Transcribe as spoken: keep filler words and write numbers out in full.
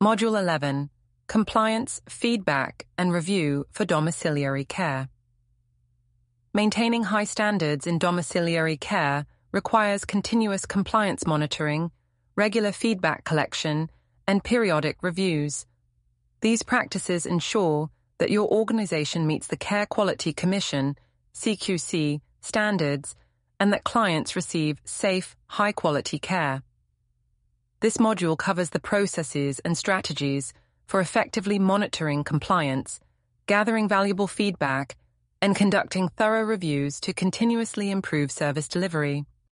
Module eleven, Compliance, Feedback and Review for Domiciliary Care. Maintaining high standards in domiciliary care requires continuous compliance monitoring, regular feedback collection, and periodic reviews. These practices ensure that your organization meets the Care Quality Commission (C Q C) standards and that clients receive safe, high-quality care. This module covers the processes and strategies for effectively monitoring compliance, gathering valuable feedback, and conducting thorough reviews to continuously improve service delivery.